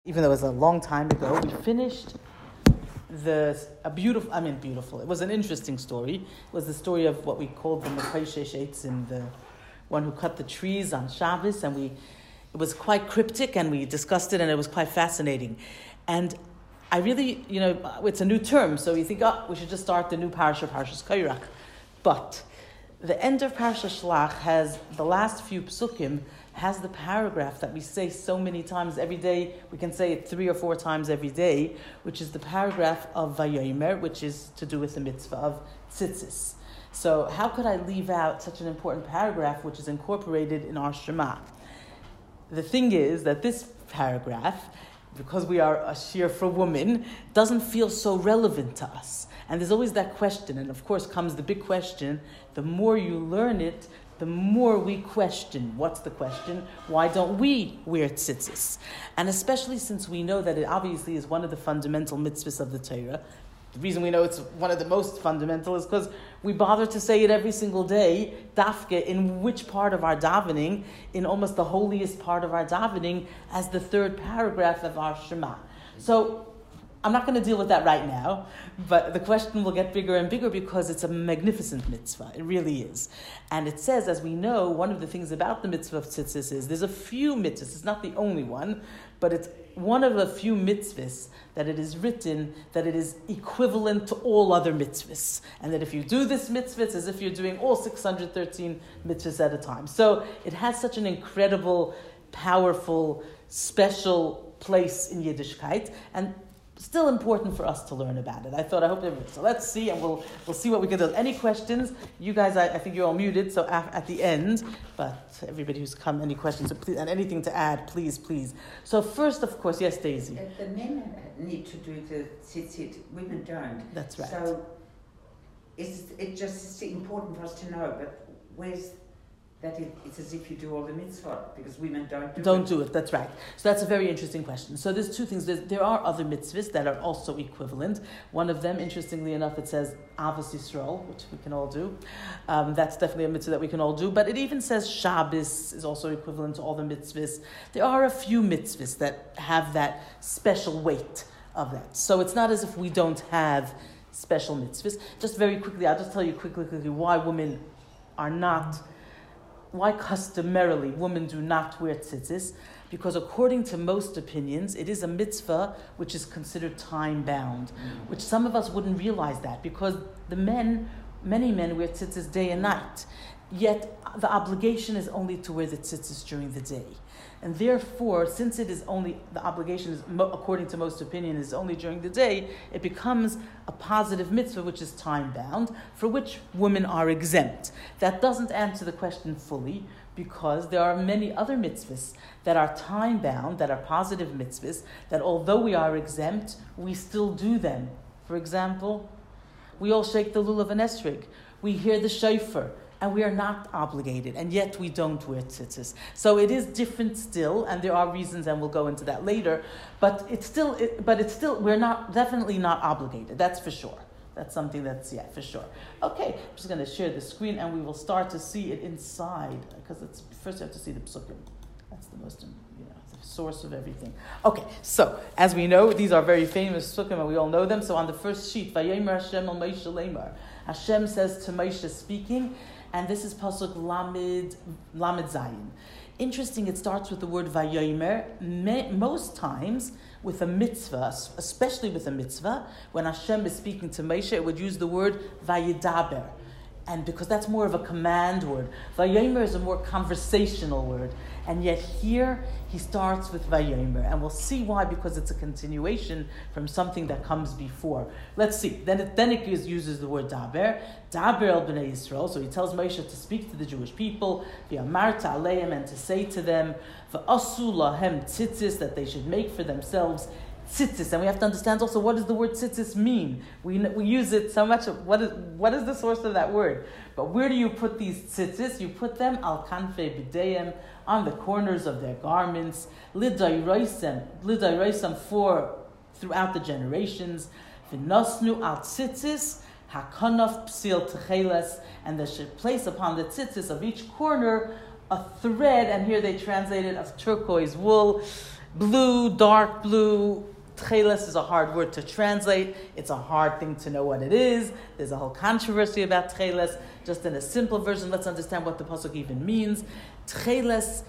Even though it was a long time ago, we finished beautiful. It was an interesting story. It was the story of what we called the Mekoshesh Eitzim, the one who cut the trees on Shabbos, and it was quite cryptic, and we discussed it, and it was quite fascinating. And I really, it's a new term, so you think, we should just start the new parasha, Parshas Kairach. But the end of Parshas Shlach has the last few psukim, has the paragraph that we say so many times every day. We can say it 3 or 4 times every day, which is the paragraph of Vayomer, which is to do with the mitzvah of tzitzis. So how could I leave out such an important paragraph which is incorporated in our Shema? The thing is that this paragraph, because we are a shir for women, doesn't feel so relevant to us. And there's always that question, and of course comes the big question, the more you learn it, the more we question. What's the question? Why don't we wear tzitzis? And especially since we know that it obviously is one of the fundamental mitzvahs of the Torah. The reason we know it's one of the most fundamental is because we bother to say it every single day, dafke, in which part of our davening, in almost the holiest part of our davening, as the 3rd paragraph of our Shema. So I'm not going to deal with that right now, but the question will get bigger and bigger because it's a magnificent mitzvah. It really is. And it says, as we know, one of the things about the mitzvah of tzitzis is there's a few mitzvahs. It's not the only one, but it's one of a few mitzvahs that it is written that it is equivalent to all other mitzvahs. And that if you do this mitzvah, it's as if you're doing all 613 mitzvahs at a time. So it has such an incredible, powerful, special place in Yiddishkeit. And still important for us to learn about it. I hope everyone. So let's see, and we'll see what we can do. Any questions? You guys, I think you're all muted, so at the end, but everybody who's come, any questions, so please, and anything to add, please. So first, of course, yes, Daisy. The men need to do the tzitzit, women don't. That's right. So it just is important for us to know, but where's that it's as if you do all the mitzvah, because women don't do it. That's right. So that's a very interesting question. So there's 2 things. There are other mitzvahs that are also equivalent. One of them, interestingly enough, it says Avos Yisrael, which we can all do. That's definitely a mitzvah that we can all do. But it even says Shabbos is also equivalent to all the mitzvahs. There are a few mitzvahs that have that special weight of that. So it's not as if we don't have special mitzvahs. Just very quickly, I'll just tell you quickly why women are not... Why customarily women do not wear tzitzis? Because according to most opinions, it is a mitzvah which is considered time-bound, which some of us wouldn't realize that, because many men wear tzitzis day and night, yet the obligation is only to wear the tzitzis during the day. And therefore, since it is only, the obligation is, according to most opinion, is only during the day, it becomes a positive mitzvah, which is time-bound, for which women are exempt. That doesn't answer the question fully, because there are many other mitzvahs that are time-bound, that are positive mitzvahs, that although we are exempt, we still do them. For example, we all shake the lulav and esrog. We hear the shofar. And we are not obligated, and yet we don't wear tzitzis. So it is different still, and there are reasons, and we'll go into that later. But it's still, we're definitely not obligated. That's for sure. That's something that's, for sure. Okay, I'm just going to share the screen, and we will start to see it inside, because first you have to see the psukim. That's the most, the source of everything. Okay, so as we know, these are very famous psukim, and we all know them. So on the first sheet, Vayomer Hashem el Moshe lemar, Hashem says to Moshe speaking. And this is pasuk Lamed Zayin. Interesting, it starts with the word Vayomer. Most times, with a mitzvah, especially with a mitzvah, when Hashem is speaking to Moshe, it would use the word Vayidaber. And because that's more of a command word. Vayomer is a more conversational word. And yet here, he starts with Vayomer. And we'll see why, because it's a continuation from something that comes before. Let's see. Then it uses the word Daber. Daber el b'nei Yisrael. So he tells Moshe to speak to the Jewish people. V'amarta aleim, and to say to them, V'asu lahem tzitzis, that they should make for themselves tzitzis. And we have to understand also, what does the word tzitzis mean? We use it so much. What is the source of that word? But where do you put these tzitzis? You put them al kanfei b'deyim, on the corners of their garments, lidayrosem, for throughout the generations, v'nosnu al tzitzis hakanaf psil techeles, and they should place upon the tzitzis of each corner a thread, and here they translate it, of turquoise wool, blue, dark blue. Tcheles is a hard word to translate. It's a hard thing to know what it is. There's a whole controversy about Tcheles. Just in a simple version, let's understand what the pasuk even means. Tcheles,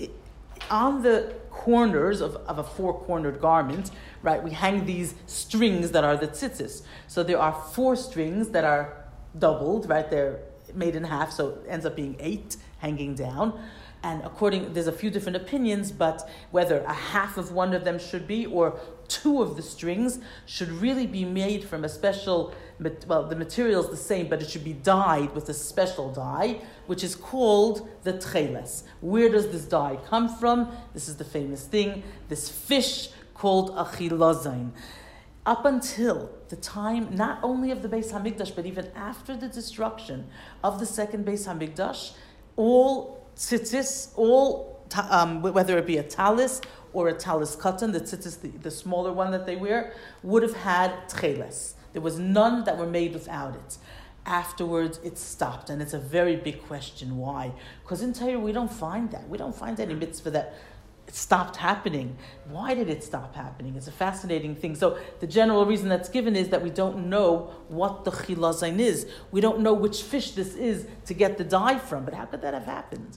on the corners of a four-cornered garment, right, we hang these strings that are the tzitzis. So there are 4 strings that are doubled, right? They're made in half, so it ends up being 8 hanging down. And there's a few different opinions, but whether a half of one of them should be, or 2 of the strings should really be made from a special, the material is the same, but it should be dyed with a special dye, which is called the tcheles. Where does this dye come from? This is the famous thing, this fish called achilazain. Up until the time, not only of the Beis Hamikdash, but even after the destruction of the second Beis Hamikdash, all tzitzis, whether it be a talis or a talis katan, the tzitzis, the smaller one that they wear, would have had tcheles. There was none that were made without it. Afterwards, it stopped, and it's a very big question. Why? Because in Torah, we don't find that. We don't find any mitzvah that it stopped happening. Why did it stop happening? It's a fascinating thing. So the general reason that's given is that we don't know what the chilazain is. We don't know which fish this is to get the dye from. But how could that have happened?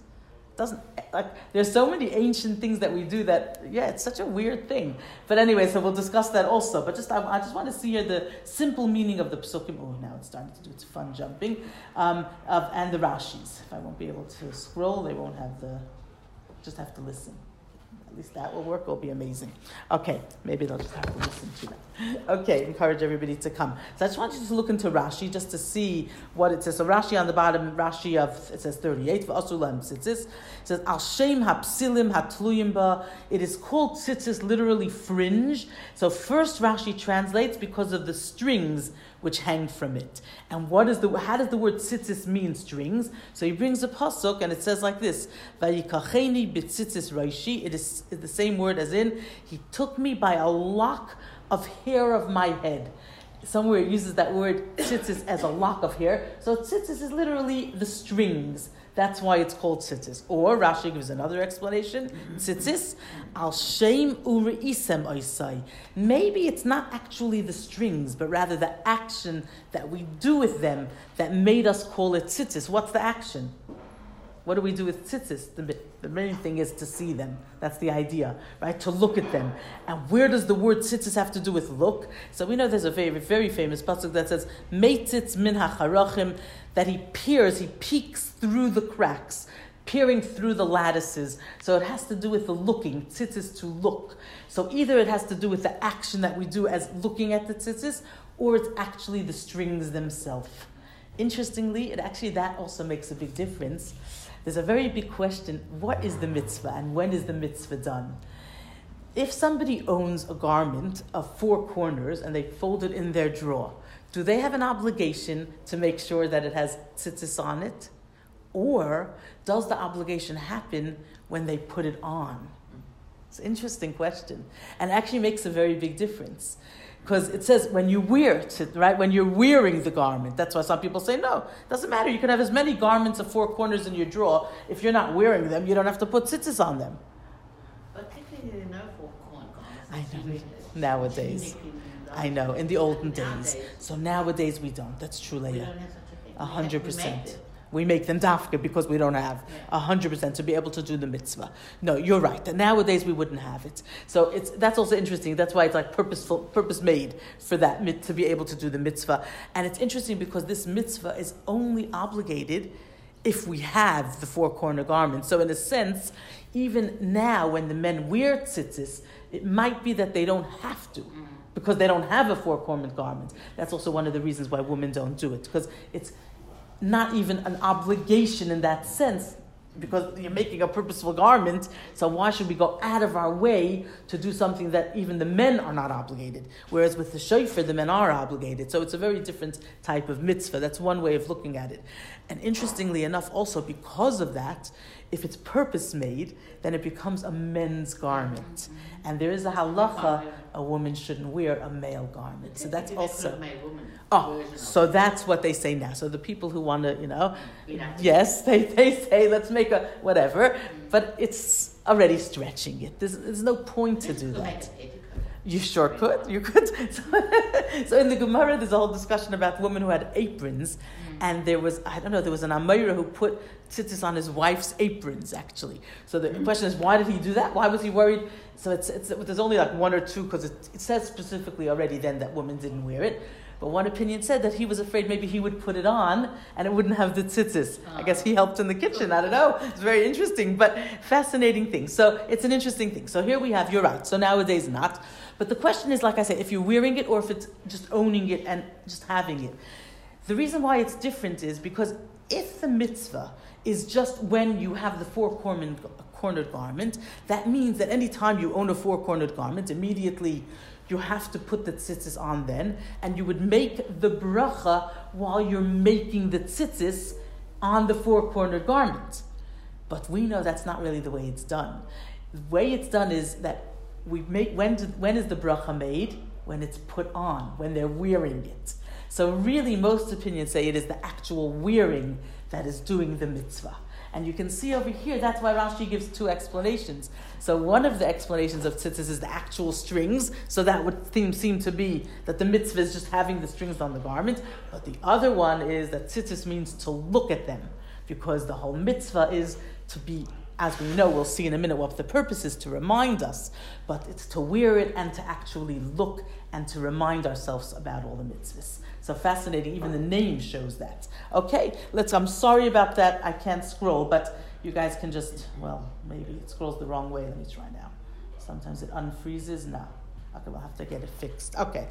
There's so many ancient things that we do that, it's such a weird thing. But anyway, so we'll discuss that also. But I just want to see here the simple meaning of the psukim. Oh, now it's starting to do its fun jumping. And the Rashis. If I won't be able to scroll, they won't have just have to listen. At least that will work. It'll be amazing. Okay, maybe they'll just have to listen to that. Okay, encourage everybody to come. So I just want you to look into Rashi just to see what it says. So Rashi on the bottom, it says 38. It says Al Shem Hapsilim Hatluyim Ba. It is called tzitzis, literally fringe. So first Rashi translates because of the strings which hang from it. And how does the word tzitzis mean strings? So he brings a pasuk and it says like this: Vayikacheni b'tzitzis raishi. It is the same word as in, he took me by a lock of hair of my head. Somewhere it uses that word tzitzis as a lock of hair. So tzitzis is literally the strings. That's why it's called tzitzis. Or Rashi gives another explanation. Tzitzis al shem ureisem oisai. Maybe it's not actually the strings, but rather the action that we do with them that made us call it tzitzis. What's the action? What do we do with tzitzis? The main thing is to see them. That's the idea, right? To look at them. And where does the word tzitzis have to do with look? So we know there's a very, very famous pasuk that says, Meitzitz min hacharachim, that he peeks through the cracks, peering through the lattices. So it has to do with the looking. Tzitzis, to look. So either it has to do with the action that we do as looking at the tzitzis, or it's actually the strings themselves. Interestingly, that also makes a big difference. There's a very big question: what is the mitzvah and when is the mitzvah done? If somebody owns a garment of 4 corners and they fold it in their drawer, do they have an obligation to make sure that it has tzitzis on it? Or does the obligation happen when they put it on? It's an interesting question, and actually makes a very big difference. Because it says when you wear it, right? When you're wearing the garment. That's why some people say, no, it doesn't matter. You can have as many garments of 4 corners in your drawer. If you're not wearing them, you don't have to put tzitzis on them. But technically, there are no 4-corner garments. I know. Nowadays. I know. In the olden days. So nowadays we don't. That's true, Leah. We don't have such a thing. 100%. We make them dafka because we don't have 100% to be able to do the mitzvah. No, you're right. That nowadays we wouldn't have it. So that's also interesting. That's why it's like purpose made for that, to be able to do the mitzvah. And it's interesting because this mitzvah is only obligated if we have the 4-corner garment. So in a sense, even now when the men wear tzitzis, it might be that they don't have to, because they don't have a 4-corner garment. That's also one of the reasons why women don't do it, because it's not even an obligation in that sense, because you're making a purposeful garment, so why should we go out of our way to do something that even the men are not obligated? Whereas with the shofar, the men are obligated. So it's a very different type of mitzvah. That's one way of looking at it. And interestingly enough, also because of that, if it's purpose-made, then it becomes a men's garment. And there is a halacha, a woman shouldn't wear a male garment. So that's also... so that's what they say now. So the people who want to, yes, they say, let's make a whatever. But it's already stretching it. There's no point to do that. You sure could. You could. So in the Gemara, there's a whole discussion about women who had aprons, and there was an Amayra who put tzitzis on his wife's aprons, actually. So the question is, why did he do that? Why was he worried? So there's only like one or two, because it says specifically already then that women didn't wear it. But one opinion said that he was afraid maybe he would put it on and it wouldn't have the tzitzis. I guess he helped in the kitchen. I don't know. It's very interesting, but fascinating thing. So it's an interesting thing. So here we have, you're right. So nowadays not. But the question is, like I said, if you're wearing it or if it's just owning it and just having it. The reason why it's different is because if the mitzvah is just when you have the four-cornered garment, that means that any time you own a four-cornered garment, immediately you have to put the tzitzis on then, and you would make the bracha while you're making the tzitzis on the four-cornered garment. But we know that's not really the way it's done. The way it's done is that we make, when is the bracha made? When it's put on, when they're wearing it. So really, most opinions say it is the actual wearing that is doing the mitzvah. And you can see over here, that's why Rashi gives two explanations. So one of the explanations of tzitzis is the actual strings. So that would seem to be that the mitzvah is just having the strings on the garment. But the other one is that tzitzis means to look at them. Because the whole mitzvah is to be, as we know, we'll see in a minute what the purpose is, to remind us. But it's to wear it and to actually look and to remind ourselves about all the mitzvahs. So fascinating, even the name shows that. Okay, I'm sorry about that, I can't scroll, but you guys can just, maybe it scrolls the wrong way. Let me try now. Sometimes it unfreezes. No. Okay, we'll have to get it fixed. Okay.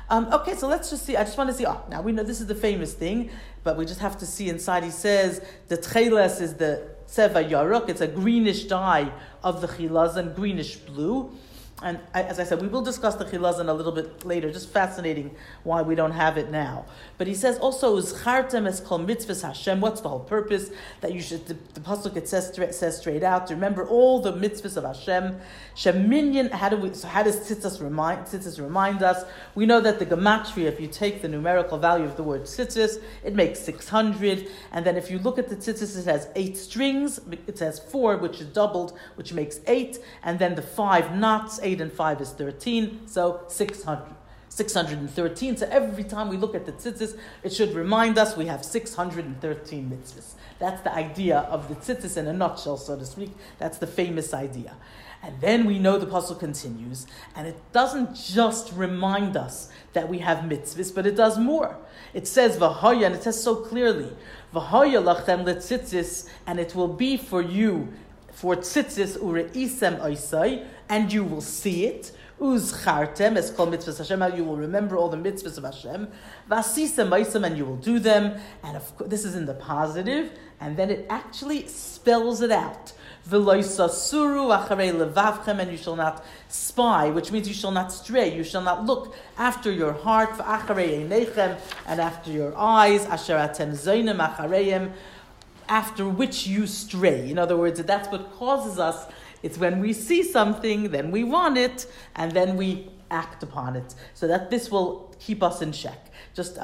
So let's just see. I just want to see. Now we know this is the famous thing, but we just have to see inside. He says the tcheles is the tseva yaruk. It's a greenish dye of the chilazon, greenish blue. And as I said, we will discuss the chilazon a little bit later. Just fascinating why we don't have it now. But he says also, "Uzchartem es kol mitzvahs Hashem." What's the whole purpose? That you should. The pasuk it says straight out. To remember all the mitzvahs of Hashem. Sheminyan. How does tzitzis remind us? We know that the gematria, if you take the numerical value of the word tzitzis, it makes 600. And then if you look at the tzitzis, it has 8 strings. It has 4, which is doubled, which makes 8. And then the 5 knots. 8 and 5 is 13, so 613. So every time we look at the tzitzis, it should remind us we have 613 mitzvahs. That's the idea of the tzitzis in a nutshell, so to speak. That's the famous idea. And then we know the pasuk continues, and it doesn't just remind us that we have mitzvahs, but it does more. It says v'haya, and it says so clearly, v'haya lachem letzitzis, and it will be for you for tzitzis ureisem oisai, and you will see it. Uzchartem es kol mitzvahs Hashem, you will remember all the mitzvahs of Hashem. Vasisem oisem, and you will do them. And of course, this is in the positive, and then it actually spells it out. V'loisasuru acharei levavchem, and you shall not spy, which means you shall not stray. You shall not look after your heart, v'acharei einechem, and after your eyes, asher atem zoinem achareim, after which you stray. In other words, that's what causes us. It's when we see something, then we want it, and then we act upon it. So that this will keep us in check. Just,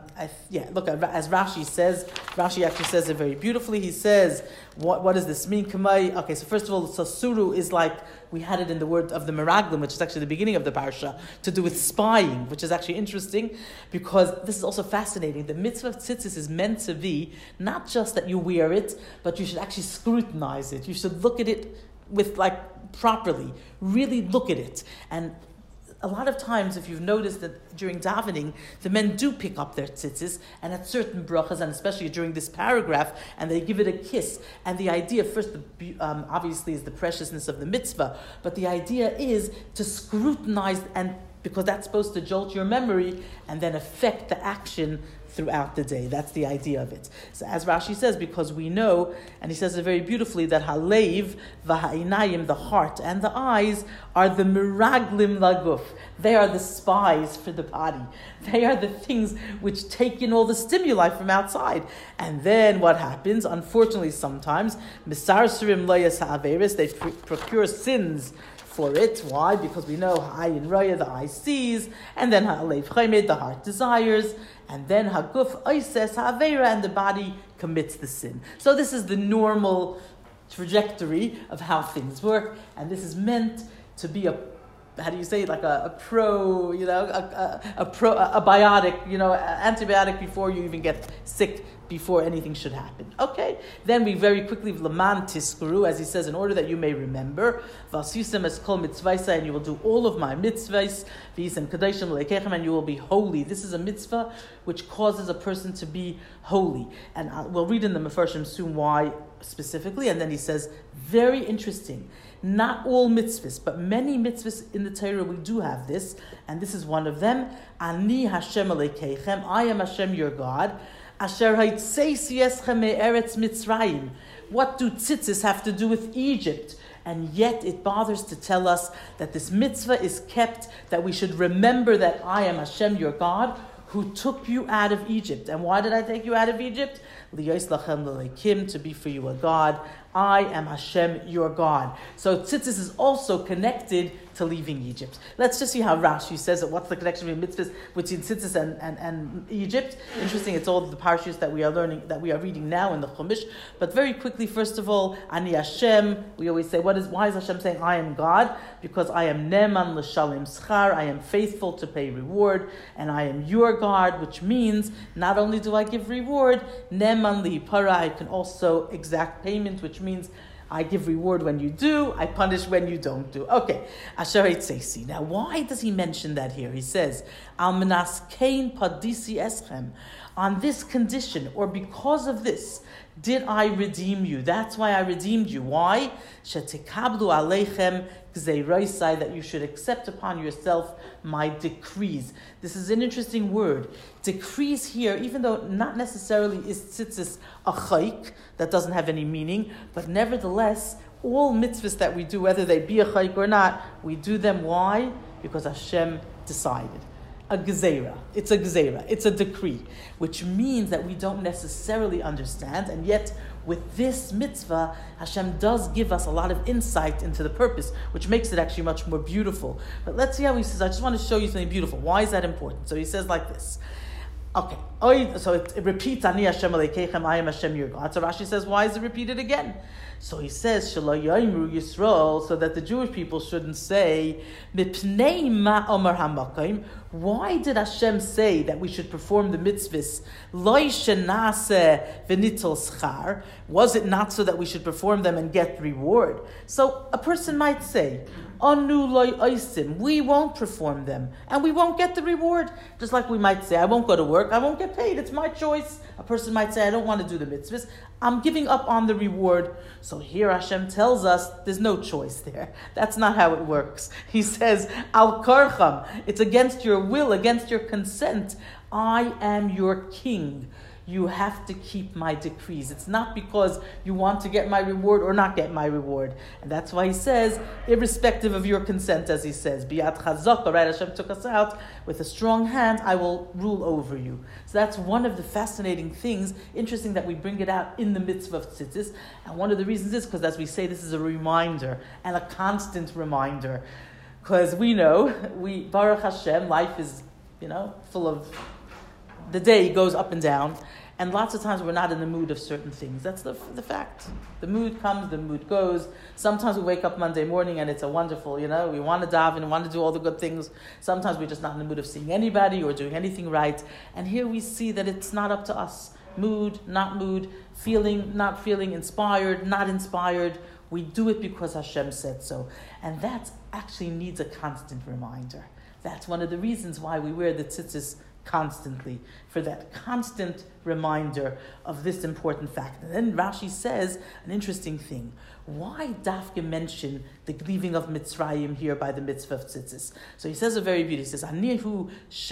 look, as Rashi says, Rashi actually says it very beautifully. He says, what does this mean? Okay, so first of all, sasuru is like, we had it in the word of the Meraglim, which is actually the beginning of the parsha, to do with spying, which is actually interesting, because this is also fascinating. The mitzvah of tzitzis is meant to be, not just that you wear it, but you should actually scrutinize it. You should look at it with, properly. Really look at it. And a lot of times, if you've noticed that during davening, the men do pick up their tzitzis, and at certain brachas, and especially during this paragraph, and they give it a kiss. And the idea, first, obviously, is the preciousness of the mitzvah, but the idea is to scrutinize, and because that's supposed to jolt your memory, and then affect the action throughout the day. That's the idea of it. So as Rashi says, because we know, and he says it very beautifully, that halev v'ha'inayim, the heart and the eyes, are the miraglim laguf. They are the spies for the body. They are the things which take in all the stimuli from outside. And then what happens? Unfortunately, sometimes, misarsurim loyas ha'averis, they procure sins for it. Why? Because we know Ha'ayin Raya, the eye sees, and then Ha'alev Chaymed, the heart desires, and then Haguf Oises Ha'aveira, and the body commits the sin. So this is the normal trajectory of how things work, and this is meant to be a biotic, antibiotic before you even get sick, before anything should happen. Okay, then we very quickly, Laman Tiskuru, as he says, in order that you may remember, Vasisem es kol mitzvahs, and you will do all of my mitzvahs, V'yisem kadashim leikechem, and you will be holy. This is a mitzvah which causes a person to be holy. And we'll read in the Mefarshim soon why specifically, and then he says, very interesting. Not all mitzvahs, but many mitzvahs in the Torah we do have this, and this is one of them. Ani Hashem Elokeichem, I am Hashem your God. Asher haitzesi eschem me'eretz Mitzrayim. What do tzitzis have to do with Egypt? And yet it bothers to tell us that this mitzvah is kept, that we should remember that I am Hashem your God, who took you out of Egypt. And why did I take you out of Egypt? Liyos lachem l'leikim, to be for you a God. I am Hashem, your God. So tzitzis is also connected to leaving Egypt. Let's just see how Rashi says it. What's the connection between mitzvahs, between tzitzis and Egypt? Interesting, it's all the parashas that we are learning, that we are reading now in the Chumash. But very quickly, first of all, Ani Hashem, we always say, why is Hashem saying, I am God? Because I am Neman l'shalim schar, I am faithful to pay reward, and I am your God, which means, not only do I give reward, Neman li'ipara, I can also exact payment, which means I give reward when you do, I punish when you don't do. Okay, Asher Eitzesi. Now, why does he mention that here? He says, Al menas kein padisi eschem. On this condition, or because of this, did I redeem you. That's why I redeemed you. Why? Shetekablu aleichem gzeiraisai, that you should accept upon yourself my decrees. This is an interesting word. Decrees here, even though not necessarily is tzitzis a chayk, that doesn't have any meaning, but nevertheless, all mitzvahs that we do, whether they be a chayk or not, we do them. Why? Because Hashem decided. A gezeira. It's a gezeira. It's a decree, which means that we don't necessarily understand, and yet with this mitzvah, Hashem does give us a lot of insight into the purpose, which makes it actually much more beautiful. But let's see how he says. I just want to show you something beautiful. Why is that important? So he says like this. Okay, so it repeats, Ani Hashem Elokeichem, I am Hashem your God. So Rashi says, why is it repeated again? So he says, Shelo Yoimru Yisrael, so that the Jewish people shouldn't say, Mipnei ma Omar HaMakom. Why did Hashem say that we should perform the mitzvahs? Loi shenase v'nitel schar. Was it not so that we should perform them and get reward? So a person might say, Anu loy oisim, we won't perform them and we won't get the reward. Just like we might say, I won't go to work, I won't get paid, it's my choice. A person might say, I don't want to do the mitzvahs, I'm giving up on the reward. So here Hashem tells us there's no choice there. That's not how it works. He says, Al karcham, it's against your will, against your consent. I am your king. You have to keep my decrees. It's not because you want to get my reward or not get my reward. And that's why he says, irrespective of your consent, as he says, Biat chazaka, right? Hashem took us out with a strong hand, I will rule over you. So that's one of the fascinating things. Interesting that we bring it out in the mitzvah of tzitzis. And one of the reasons is because, as we say, this is a reminder and a constant reminder. Because we know, Baruch Hashem, life is, full of, the day goes up and down, and lots of times we're not in the mood of certain things. That's the fact. The mood comes, the mood goes. Sometimes we wake up Monday morning and it's a wonderful, we want to daven and want to do all the good things. Sometimes we're just not in the mood of seeing anybody or doing anything right. And here we see that it's not up to us. Mood, not mood, feeling, not feeling, inspired, not inspired. We do it because Hashem said so. And that actually needs a constant reminder. That's one of the reasons why we wear the tzitzis constantly, for that constant reminder of this important fact. And then Rashi says an interesting thing. Why Dafka mention the leaving of Mitzrayim here by the mitzvah of tzitzis? So he says a very beautiful, he says, Anihu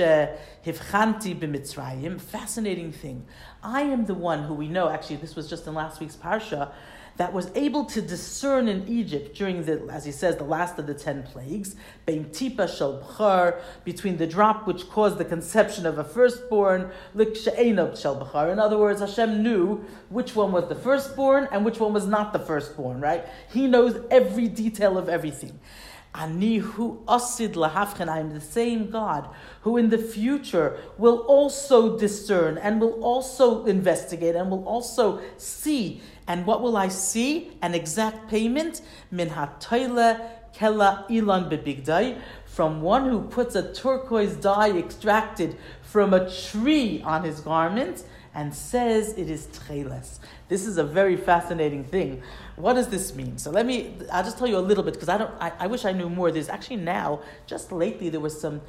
shehivchanti b'Mitzrayim. Fascinating thing. I am the one who we know, actually this was just in last week's parsha, that was able to discern in Egypt during as he says, the last of the 10 plagues, bein tipa shel b'char, between the drop which caused the conception of a firstborn, lik she'enot shel b'char. In other words, Hashem knew which one was the firstborn and which one was not the firstborn, right? He knows every detail of everything. Anihu asid lahavchen. I am the same God who in the future will also discern and will also investigate and will also see. And what will I see? An exact payment. Min hatoyle kela ilan bebigdai. From one who puts a turquoise dye extracted from a tree on his garment and says it is tcheles. This is a very fascinating thing. What does this mean? So I'll just tell you a little bit because I wish I knew more. There's actually now, just lately, there was some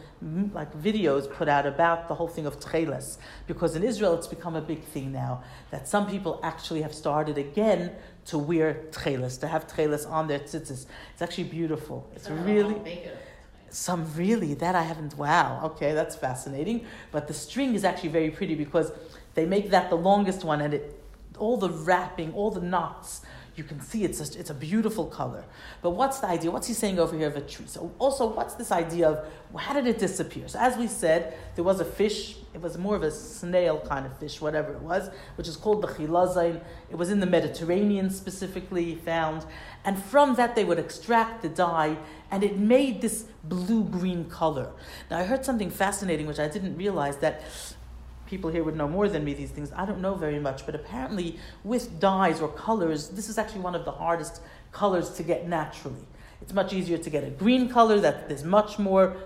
videos put out about the whole thing of tcheles, because in Israel it's become a big thing now that some people actually have started again to wear tcheles, to have tcheles on their tzitzis. It's actually beautiful. It's really... Some really, that I haven't, wow, okay, that's fascinating. But the string is actually very pretty because they make that the longest one and all the wrapping, all the knots, you can see it's a beautiful color. But what's the idea? What's he saying over here of a tree? So also, what's this idea of how did it disappear? So as we said, there was a fish, it was more of a snail kind of fish, whatever it was, which is called the chilazain. It was in the Mediterranean specifically found. And from that they would extract the dye and it made this blue-green color. Now I heard something fascinating which I didn't realize, that people here would know more than me these things. I don't know very much, but apparently with dyes or colors, this is actually one of the hardest colors to get naturally. It's much easier to get a green color, that there's much more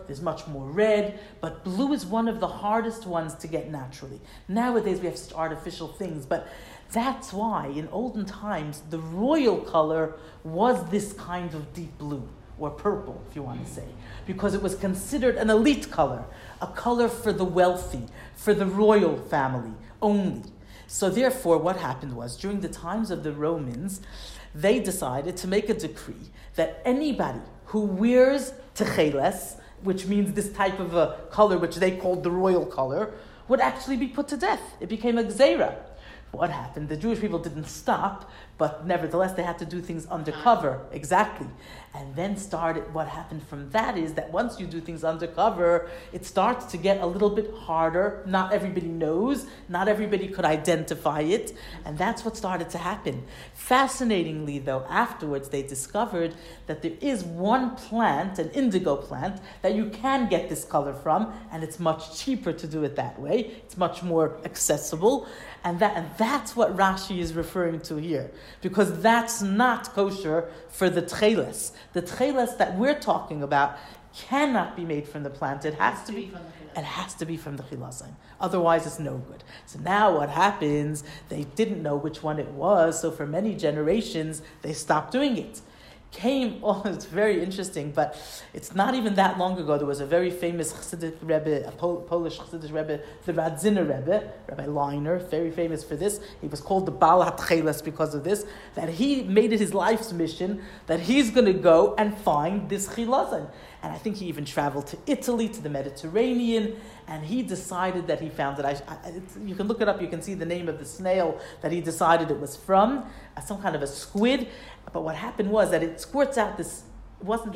red, but blue is one of the hardest ones to get naturally. Nowadays we have artificial things, but that's why in olden times the royal color was this kind of deep blue, or purple if you want to say, because it was considered an elite color, a color for the wealthy, for the royal family only. So therefore what happened was, during the times of the Romans, they decided to make a decree that anybody who wears tcheles, which means this type of a color which they called the royal color, would actually be put to death. It became a gzeira. What happened? The Jewish people didn't stop, but nevertheless they had to do things undercover. Exactly. And then what happened from that is that once you do things undercover, it starts to get a little bit harder. Not everybody knows. Not everybody could identify it. And that's what started to happen. Fascinatingly, though, afterwards they discovered that there is one plant, an indigo plant, that you can get this color from, and it's much cheaper to do it that way. It's much more accessible. And that's what Rashi is referring to here, because that's not kosher for the tcheles. The tcheles that we're talking about cannot be made from the plant. It has to be from the chilazain. Otherwise, it's no good. So now what happens? They didn't know which one it was, so for many generations they stopped doing it. It's very interesting, but it's not even that long ago. There was a very famous Chassidic Rebbe, a Polish Chassidic Rebbe, the Radziner Rebbe, Rabbi Leiner, very famous for this. He was called the Baal HaTcheles because of this, that he made it his life's mission that he's going to go and find this chilazain. And I think he even traveled to Italy, to the Mediterranean, and he decided that he found it. You can look it up, you can see the name of the snail that he decided it was from, some kind of a squid. But what happened was that it squirts out this, it wasn't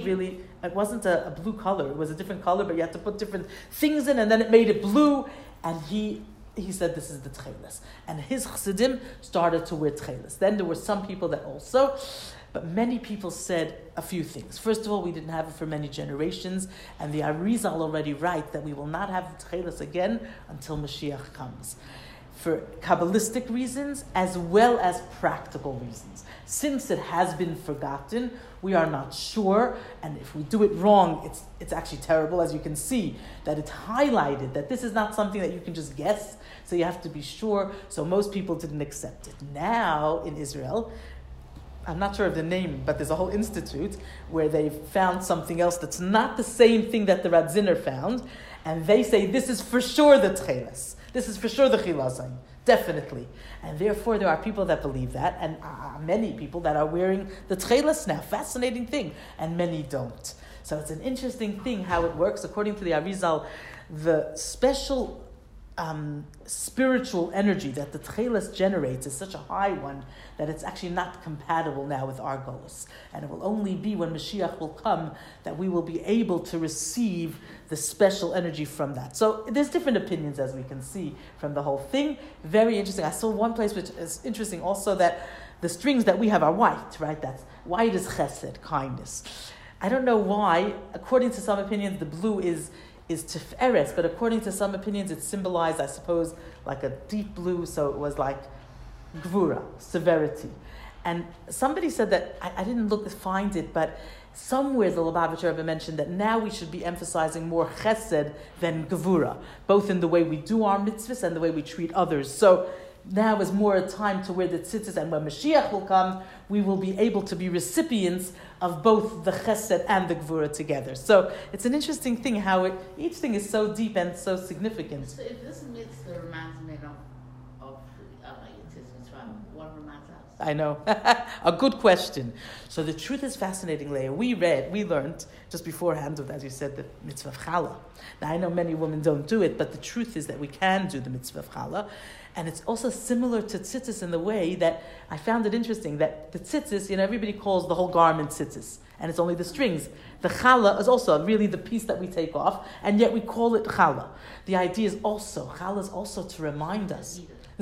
a blue color, it was a different color, but you had to put different things in, and then it made it blue, and he said this is the tcheles. And his chassidim started to wear tcheles. Then there were some people that also, but many people said a few things. First of all, we didn't have it for many generations, and the Arizal already write that we will not have tcheles again until Mashiach comes, for Kabbalistic reasons as well as practical reasons. Since it has been forgotten, we are not sure, and if we do it wrong, it's actually terrible. As you can see, that it's highlighted that this is not something that you can just guess, so you have to be sure. So most people didn't accept it. Now in Israel, I'm not sure of the name, but there's a whole institute where they've found something else that's not the same thing that the Radziner found, and they say this is for sure the tcheles. This is for sure the chilazain, definitely. And therefore there are people that believe that, and many people that are wearing the tcheles now. Fascinating thing. And many don't. So it's an interesting thing how it works. According to the Arizal, the special spiritual energy that the tcheles generates is such a high one that it's actually not compatible now with our goals. And it will only be when Mashiach will come that we will be able to receive the special energy from that. So there's different opinions, as we can see from the whole thing. Very interesting. I saw one place which is interesting also, that the strings that we have are white, right? That's white is chesed, kindness. I don't know why. According to some opinions, the blue is Tiferet, but according to some opinions, it symbolized, I suppose, like a deep blue, so it was like Gvura, severity. And somebody said that, I didn't find it, but somewhere the Lubavitcher Rebbe mentioned that now we should be emphasizing more chesed than gevura, both in the way we do our mitzvahs and the way we treat others. So now is more a time to where the tzitzis, and when Mashiach will come, we will be able to be recipients of both the chesed and the gevura together. So it's an interesting thing how each thing is so deep and so significant. So if this mitzvah reminds me of what reminds us? I know. A good question. So the truth is fascinating, Leah. We learned just beforehand, as you said, the mitzvah of challah. Now I know many women don't do it, but the truth is that we can do the mitzvah of challah. And it's also similar to tzitzis in the way that I found it interesting that the tzitzis, everybody calls the whole garment tzitzis, and it's only the strings. The challah is also really the piece that we take off, and yet we call it challah. The idea is also, challah is also to remind us.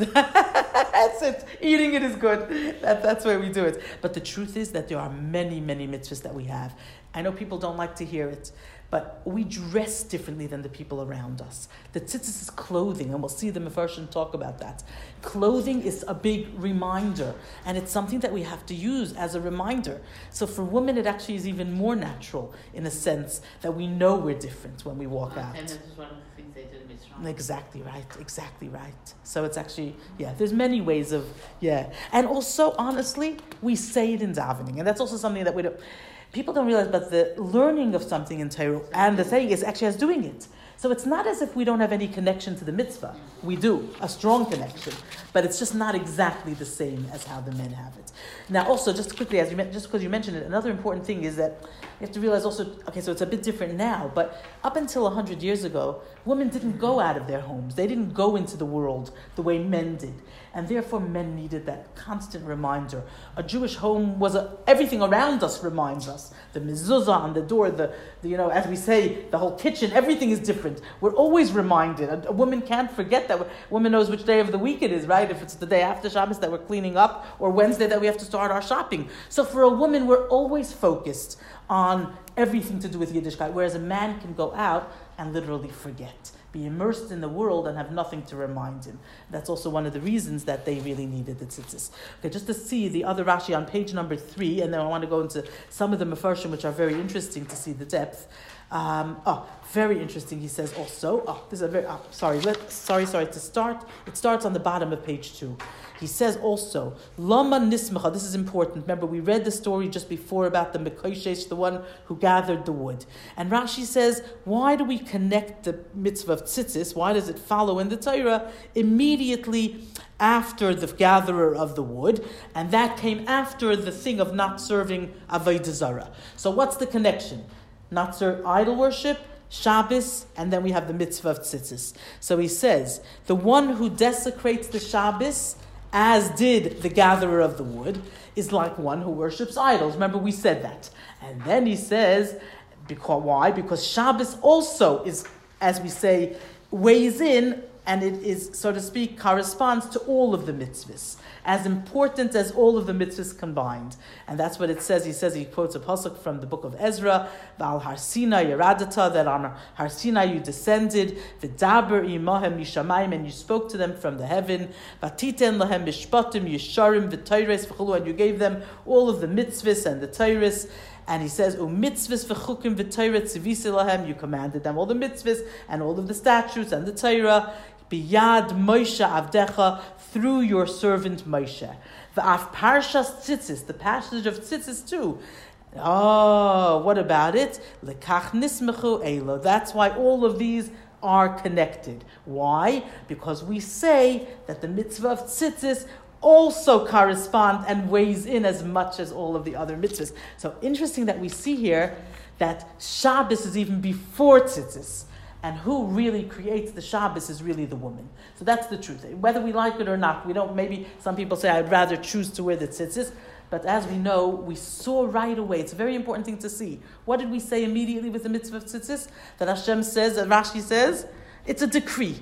That's it. Eating it is good. That's why we do it. But the truth is that there are many, many mitzvahs that we have. I know people don't like to hear it, but we dress differently than the people around us. The tzitzis is clothing, and we'll see the Mefarshim talk about that. Clothing is a big reminder, and it's something that we have to use as a reminder. So for women, it actually is even more natural in a sense that we know we're different when we walk out. And this is one of the things they did in Mitzrayim. Exactly right. So it's actually, there's many ways of, And also, honestly, we say it in davening, and that's also something that people don't realize, but the learning of something in Torah and the saying is actually as doing it. So it's not as if we don't have any connection to the mitzvah. We do, a strong connection, but it's just not exactly the same as how the men have it. Now also, just quickly, just because you mentioned it, another important thing is that you have to realize also, okay, so it's a bit different now, but up until 100 years ago, women didn't go out of their homes. They didn't go into the world the way men did. And therefore men needed that constant reminder. A Jewish home was everything around us reminds us. The mezuzah on the door, as we say, the whole kitchen, everything is different. We're always reminded. A woman can't forget that. A woman knows which day of the week it is, right? If it's the day after Shabbos that we're cleaning up, or Wednesday that we have to start our shopping. So for a woman, we're always focused on everything to do with Yiddishkeit, whereas a man can go out and literally forget, be immersed in the world and have nothing to remind him. That's also one of the reasons that they really needed the tzitzis. Okay, just to see the other Rashi on page number 3, and then I want to go into some of the Mefarshim, which are very interesting to see the depth. Very interesting. He says also, this is a very, sorry to start. It starts on the bottom of page 2. He says also, Lama Nismacha, this is important. Remember, we read the story just before about the Mekoshesh, the one who gathered the wood. And Rashi says, why do we connect the mitzvah of tzitzis? Why does it follow in the Torah immediately after the gatherer of the wood? And that came after the thing of not serving Avodah Zarah. So what's the connection? Not serve idol worship, Shabbos, and then we have the mitzvah of tzitzis. So he says, the one who desecrates the Shabbos, as did the gatherer of the wood, is like one who worships idols. Remember, we said that. And then he says, why? Because Shabbos also is, as we say, weighs in, and it is, so to speak, corresponds to all of the mitzvahs, as important as all of the mitzvahs combined. And that's what it says. He quotes a pasuk from the book of Ezra, Val Har Sinai Yeradata, that on Har Sinai you descended, V'daber imahem mishamayim, and you spoke to them from the heaven, Vatiten lahem mishpatim yisharim v'tayres v'chulu, and you gave them all of the mitzvahs and the tayres. And he says, mitzvahs v'chukim v'tayret tzivisi lahem, you commanded them all the mitzvahs and all of the statutes and the Torah, biyad Moshe avdecha, through your servant Moshe. V'af parshas tzitzis, the passage of tzitzis too. Oh, what about it? Lekach nismechu elo. That's why all of these are connected. Why? Because we say that the mitzvah of tzitzis also correspond and weighs in as much as all of the other mitzvahs. So interesting that we see here that Shabbos is even before tzitzis. And who really creates the Shabbos is really the woman. So that's the truth. Whether we like it or not, we don't, maybe some people say, I'd rather choose to wear the tzitzis. But as we know, we saw right away, it's a very important thing to see. What did we say immediately with the mitzvah of tzitzis? That Hashem says, that Rashi says, it's a decree.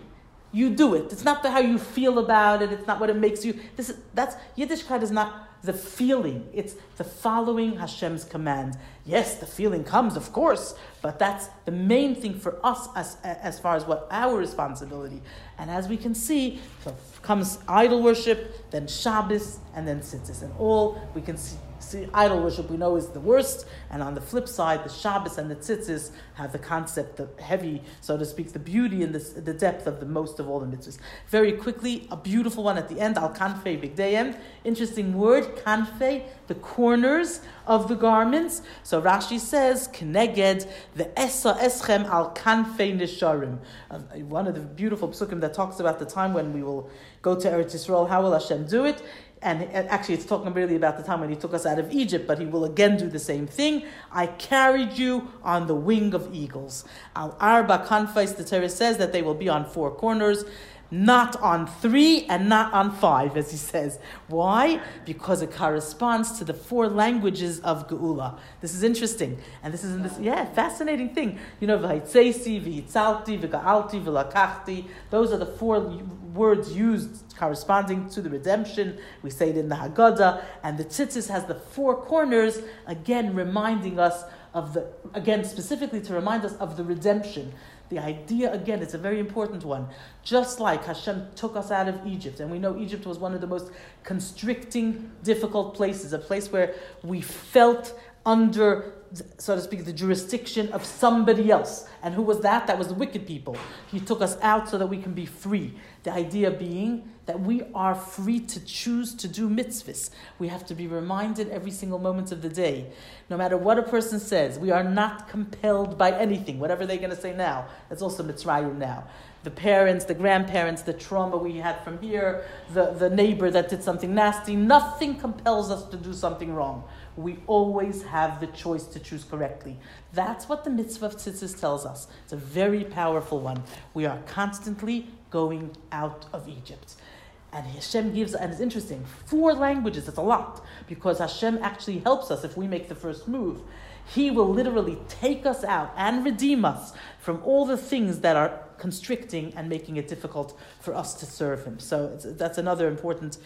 You do it. It's not how you feel about it. It's not what it makes you. That's Yiddishkeit is not the feeling. It's the following Hashem's command. Yes, the feeling comes, of course, but that's the main thing for us as far as what our responsibility. And as we can see, so comes idol worship, then Shabbos, and then Tzitzis. And all we can see idol worship we know is the worst, and on the flip side, the Shabbos and the Tzitzis have the concept, the heavy, so to speak, the beauty and the depth of the most of all the mitzvahs. Very quickly, a beautiful one at the end, al kanfei bigdayim. Interesting word, kanfei, the corners of the garments. So Rashi says, Keneged the esa eschem al kanfei nisharim. One of the beautiful psukim that talks about the time when we will go to Eretz Yisrael. How will Hashem do it? And actually, it's talking really about the time when he took us out of Egypt, but he will again do the same thing. I carried you on the wing of eagles. Al arba kanfais, the Torah says that they will be on 4 corners, not on 3 and not on 5, as he says. Why? Because it corresponds to the 4 languages of Geula. This is interesting. And this is fascinating thing. V'haitzesi, v'hitzalti, v'ga'alti, v'lakachti. Those are the 4 words used corresponding to the redemption. We say it in the Haggadah. And the Tzitzis has the 4 corners, again reminding us specifically to remind us of the redemption. The idea, again, it's a very important one. Just like Hashem took us out of Egypt, and we know Egypt was one of the most constricting, difficult places, a place where we felt under, so to speak, the jurisdiction of somebody else. And who was that? That was the wicked people. He took us out so that we can be free. The idea being that we are free to choose to do mitzvahs. We have to be reminded every single moment of the day. No matter what a person says, we are not compelled by anything, whatever they're going to say now. That's also Mitzrayim now. The parents, the grandparents, the trauma we had from here, the neighbor that did something nasty, nothing compels us to do something wrong. We always have the choice to choose correctly. That's what the mitzvah of tzitzis tells us. It's a very powerful one. We are constantly going out of Egypt. And Hashem gives, and it's interesting, 4 languages, it's a lot, because Hashem actually helps us if we make the first move. He will literally take us out and redeem us from all the things that are constricting and making it difficult for us to serve Him. So that's another important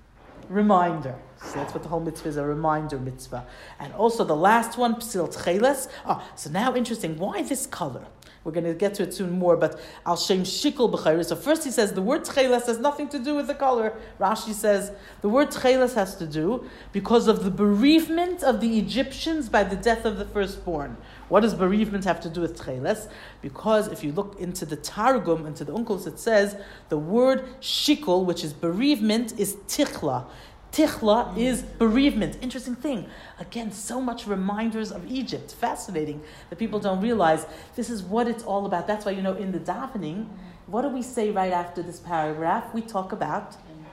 reminder. So that's what the whole mitzvah is, a reminder mitzvah. And also the last one, Psil Tcheles. So now interesting, why this color? We're going to get to it soon more, but Al Shem Shikol B'chayr. So first he says the word Tcheles has nothing to do with the color. Rashi says the word Tcheles has to do because of the bereavement of the Egyptians by the death of the firstborn. What does bereavement have to do with Tcheles? Because if you look into the Targum, into the Uncles, it says the word Shikol, which is bereavement, is Tichla. Tichla is bereavement. Interesting thing. Again, so much reminders of Egypt. Fascinating that people don't realize this is what it's all about. That's why, in the davening, what do we say right after this paragraph? We talk about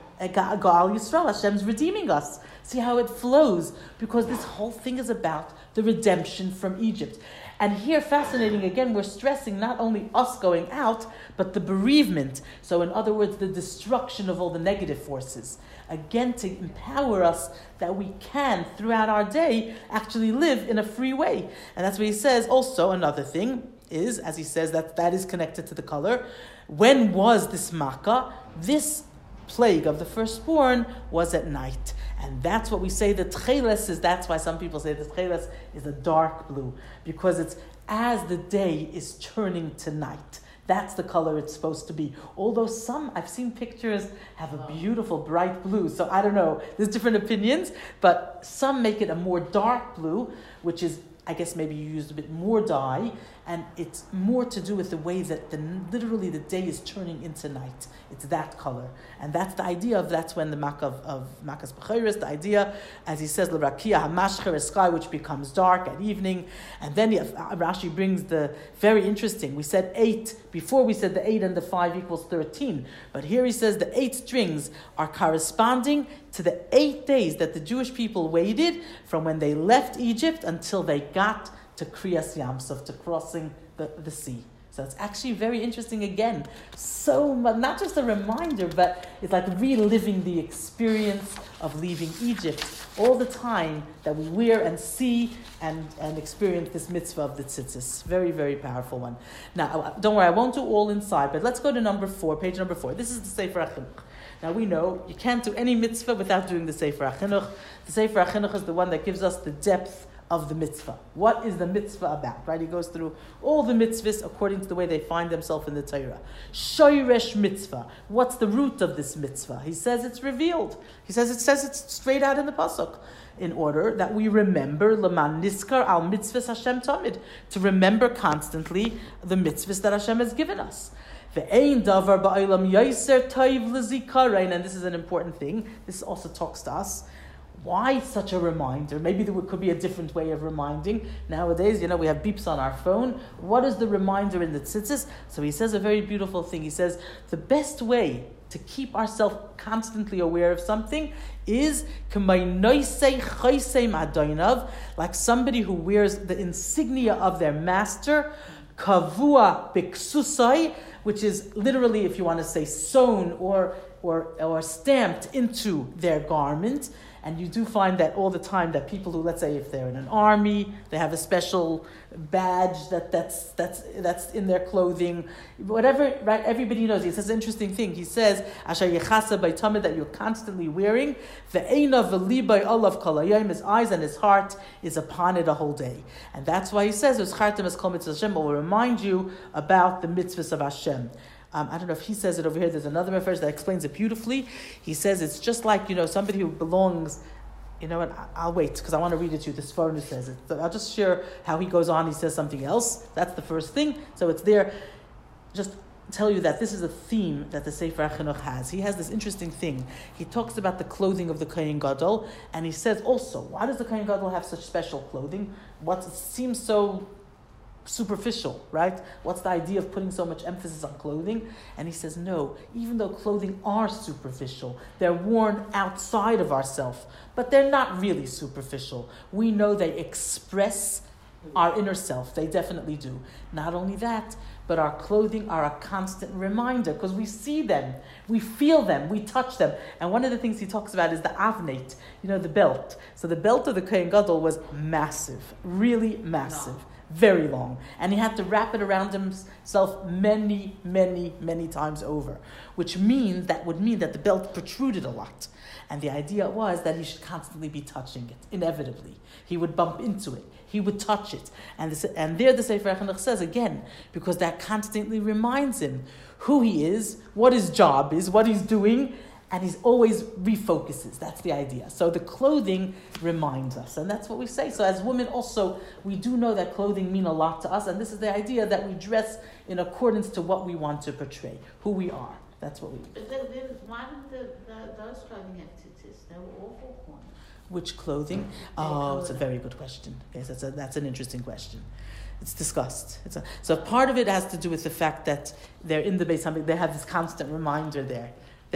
Gal Yisrael, Hashem's redeeming us. See how it flows? Because this whole thing is about the redemption from Egypt. And here, fascinating, again, we're stressing not only us going out, but the bereavement. So in other words, the destruction of all the negative forces. Again, to empower us that we can, throughout our day, actually live in a free way. And that's what he says. Also, another thing is, as he says, that is connected to the color. When was this makkah? This plague of the firstborn was at night. And that's what we say the tcheles is. That's why some people say the tcheles is a dark blue, because it's as the day is turning to night. That's the color it's supposed to be. Although some, I've seen pictures, have a beautiful bright blue. So I don't know, there's different opinions, but some make it a more dark blue, which is, I guess maybe you used a bit more dye, and it's more to do with the way that literally the day is turning into night. It's that color. And that's the idea that's when the Makkah of Makkah's B'chayris, the idea, as he says, L'rakia HaMashcher, a sky which becomes dark at evening. And then Rashi brings the very interesting, we said 8, before we said the 8 and the 5 equals 13. But here he says the 8 strings are corresponding to the 8 days that the Jewish people waited from when they left Egypt until they got to Kriyas Yamsuf, to crossing the sea. So it's actually very interesting again. So much, not just a reminder, but it's like reliving the experience of leaving Egypt all the time that we wear and see and experience this mitzvah of the tzitzis. Very, very powerful one. Now, don't worry, I won't do all inside, but let's go to number 4, page number 4. This is the Sefer HaChinuch. Now we know you can't do any mitzvah without doing the Sefer HaChinuch. The Sefer HaChinuch is the one that gives us the depth of the mitzvah. What is the mitzvah about? Right? He goes through all the mitzvahs according to the way they find themselves in the Torah. Shoyresh mitzvah. What's the root of this mitzvah? He says it's revealed. He says it's straight out in the pasuk. In order that we remember Laman Niskar al mitzvahs Hashem Tamid, to remember constantly the mitzvahs that Hashem has given us. And this is an important thing. This also talks to us. Why such a reminder? Maybe there could be a different way of reminding. Nowadays, we have beeps on our phone. What is the reminder in the tzitzis? So he says a very beautiful thing. He says the best way to keep ourselves constantly aware of something is like somebody who wears the insignia of their master, kavua biksusai, which is literally, if you want to say, sewn or stamped into their garment. And you do find that all the time that people who, let's say, if they're in an army, they have a special badge that's in their clothing, whatever, right? Everybody knows. He says an interesting thing. He says, "Asher yechasa b'tamid," that you're constantly wearing. Ve'einav v'libay olav kol hayom, his eyes and his heart is upon it a whole day, and that's why he says, "Uschartem es kol mitzvos Hashem," will remind you about the mitzvahs of Hashem. I don't know if he says it over here. There's another reference that explains it beautifully. He says it's just like, somebody who belongs, what, I'll wait because I want to read it to you. This foreigner says it. So I'll just share how he goes on. He says something else. That's the first thing. So it's there. Just tell you that this is a theme that the Sefer HaChinuch has. He has this interesting thing. He talks about the clothing of the Kohen Gadol, and he says also, why does the Kohen Gadol have such special clothing? What seems so superficial, right? What's the idea of putting so much emphasis on clothing? And he says, no, even though clothing are superficial, they're worn outside of ourselves, but they're not really superficial. We know they express our inner self. They definitely do. Not only that, but our clothing are a constant reminder because we see them, we feel them, we touch them. And one of the things he talks about is the avnate, the belt. So the belt of the Kohen Gadol was massive, really massive. No. Very long. And he had to wrap it around himself many, many, many times over, which would mean that the belt protruded a lot. And the idea was that he should constantly be touching it, inevitably. He would bump into it. He would touch it. And there the Sefer HaChinuch says, again, because that constantly reminds him who he is, what his job is, what he's doing, and he's always refocuses. That's the idea. So the clothing reminds us, and that's what we say. So as women also, we do know that clothing mean a lot to us, and this is the idea that we dress in accordance to what we want to portray, who we are. That's what we do. Why didn't those clothing have tzitzis? They were awful corners. Which clothing? Oh, it's a very good question. Yes, that's an interesting question. It's discussed. So part of it has to do with the fact that they're in the Beis Hamikdash. They have this constant reminder there.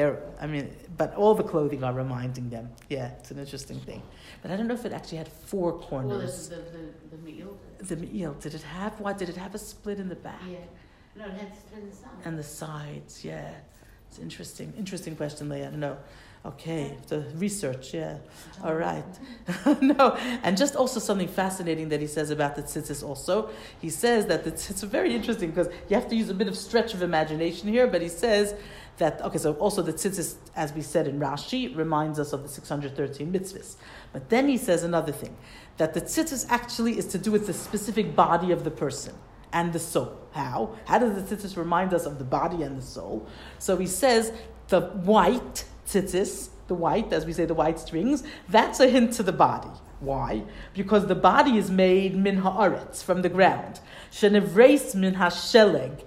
But all the clothing are reminding them. Yeah, it's an interesting thing. But I don't know if it actually had 4 corners. Well, the me'il. The me'il. Did it have a split in the back? Yeah. No, it had split in the sides. And the sides, yeah. It's interesting. Interesting question, Leah. No. Okay, the research, yeah. All right. No, and just also something fascinating that he says about the tzitzis also. He says that it's very interesting because you have to use a bit of stretch of imagination here, but he says that, so also the tzitzis, as we said in Rashi, reminds us of the 613 mitzvahs. But then he says another thing, that the tzitzis actually is to do with the specific body of the person and the soul. How? How does the tzitzis remind us of the body and the soul? So he says the white tzitzis, the white, as we say, the white strings, that's a hint to the body. Why? Because the body is made min haaretz, from the ground. Shenevreis min hasheleg.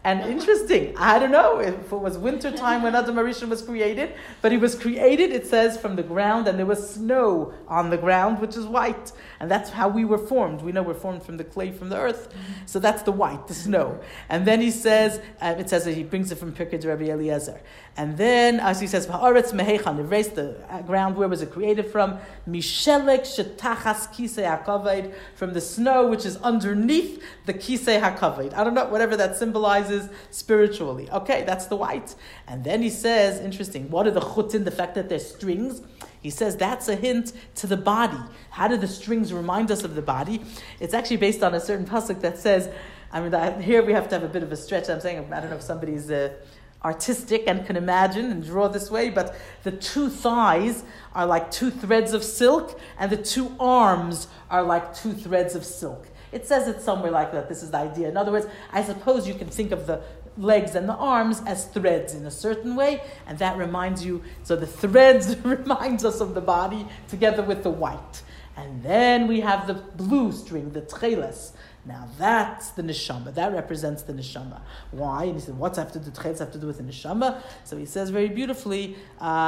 And interesting, I don't know if it was winter time when Adam HaRishon was created, but he was created, it says, from the ground, and there was snow on the ground, which is white. And that's how we were formed. We know we're formed from the clay, from the earth. So that's the white, the snow. And then he says, it says that he brings it from Pirkei de Rabbi Eliezer. And then, as he says, Ha'aretz mehechan, erase the ground, where was it created from? Mishelek shetachas kisei hakavod, from the snow which is underneath the kisei hakavod. I don't know, whatever that symbolizes spiritually. Okay, that's the white. And then he says, interesting, what are the chutin, the fact that they're strings? He says that's a hint to the body. How do the strings remind us of the body? It's actually based on a certain pasuk that says, here we have to have a bit of a stretch. I'm saying, I don't know if somebody's artistic and can imagine and draw this way, but the two thighs are like two threads of silk, and the two arms are like two threads of silk. It says it somewhere like that. This is the idea. In other words, I suppose you can think of the legs and the arms as threads in a certain way, and that reminds you, so the threads reminds us of the body together with the white. And then we have the blue string, the tcheles. Now that's the neshama. That represents the neshama. Why? And he said, what's have to do? Tcheles have to do with the neshama. So he says very beautifully,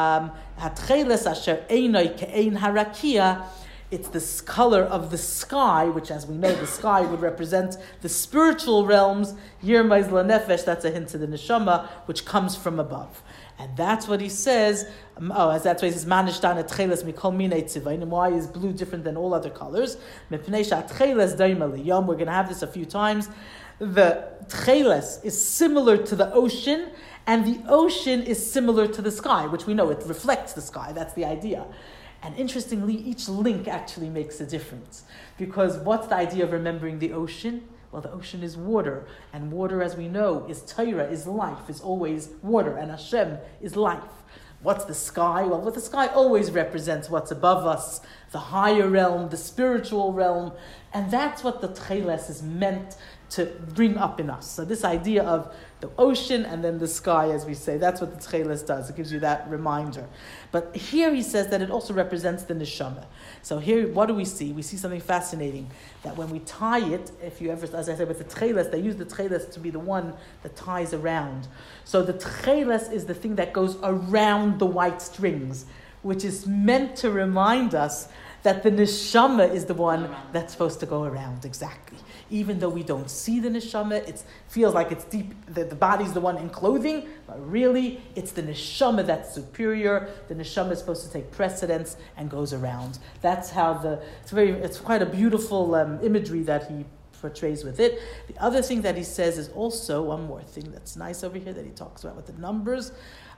hatcheles asher einoi ke'ein harakia. It's this color of the sky, which, as we know, the sky would represent the spiritual realms. Yirmais lanefesh, that's a hint to the neshama, which comes from above. And that's what he says. As that's why he says, "Manishtan etcheles mikol minei tzivayim." And why is blue different than all other colors? Mepnei she'atcheles daima liyom. We're going to have this a few times. The tcheles is similar to the ocean, and the ocean is similar to the sky, which we know it reflects the sky. That's the idea. And interestingly, each link actually makes a difference. Because what's the idea of remembering the ocean? Well, the ocean is water. And water, as we know, is Torah, is life, is always water. And Hashem is life. What's the sky? Well, the sky always represents what's above us, the higher realm, the spiritual realm. And that's what the Tcheles is meant to bring up in us. So this idea of the ocean and then the sky, as we say, that's what the Tcheles does. It gives you that reminder. But here he says that it also represents the neshama. So here, what do we see? We see something fascinating, that when we tie it, if you ever, as I said, with the Tcheles, they use the Tcheles to be the one that ties around. So the Tcheles is the thing that goes around the white strings, which is meant to remind us that the neshama is the one that's supposed to go around, exactly. Even though we don't see the neshama, it feels like it's deep, the body's the one in clothing, but really, it's the neshama that's superior. The neshama is supposed to take precedence and goes around. That's how it's quite a beautiful imagery that he portrays with it. The other thing that he says is also, one more thing that's nice over here that he talks about with the numbers.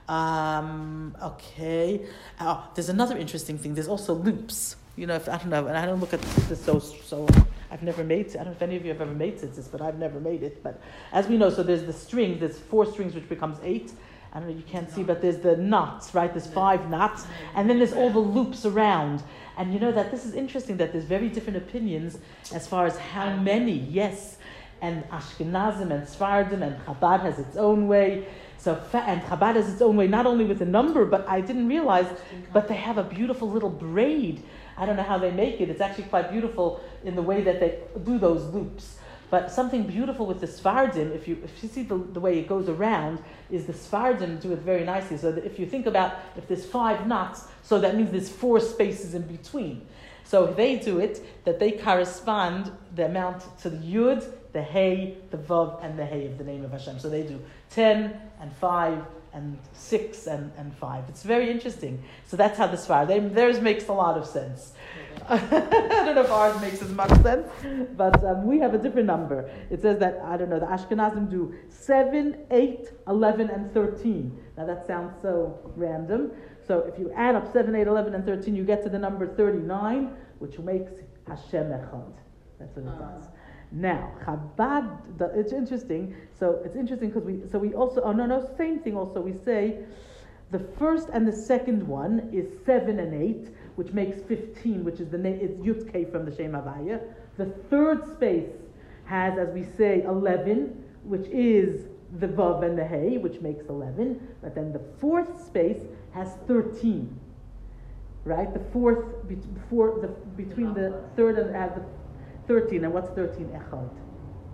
There's another interesting thing. There's also loops. I don't know, and I don't look at this so I've never made it. I don't know if any of you have ever made this, but I've never made it. But as we know, so there's the string, there's 4 strings, which becomes 8. I don't know, you can't see, but there's the knots, right? There's 5 knots, and then there's all the loops around. And you know that this is interesting, that there's very different opinions as far as how many, yes. And Ashkenazim and Sfardim and Chabad has its own way. And Chabad has its own way, not only with the number, but I didn't realize, but they have a beautiful little braid. I don't know how they make it. It's actually quite beautiful in the way that they do those loops. But something beautiful with the Sfardim, if you see the way it goes around, is the Sfardim do it very nicely. So that if you think about, if there's 5 knots, so that means there's 4 spaces in between. So if they do it, that they correspond the amount to the Yud, the Hey, the Vav, and the Hey of the name of Hashem. So they do 10 and 5 and 6 and 5. It's very interesting. So that's how the Sfardim, theirs makes a lot of sense. I don't know if ours makes as much sense, but we have a different number. It says that, I don't know, the Ashkenazim do 7, 8, 11, and 13. Now that sounds so random. So if you add up 7, 8, 11, and 13, you get to the number 39, which makes Hashem Echad. That's what it does. Now, Chabad, it's interesting. So it's interesting because we also, same thing also. We say the first and the second one is 7 and 8, which makes 15, which is it's Yud-Kei from the Shem Havaya. The third space has, as we say, 11, which is the Vav and the Hey, which makes 11. But then the fourth space has 13. Right? The fourth, between the third and the 13. And what's 13? Echad.